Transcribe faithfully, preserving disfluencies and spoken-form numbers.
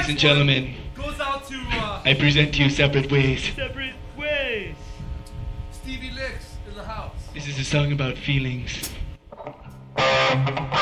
Ladies and gentlemen, goes out to uh, I present to you Separate Ways. Separate Ways. Stevie Nicks in the house. This is a song about feelings. Thank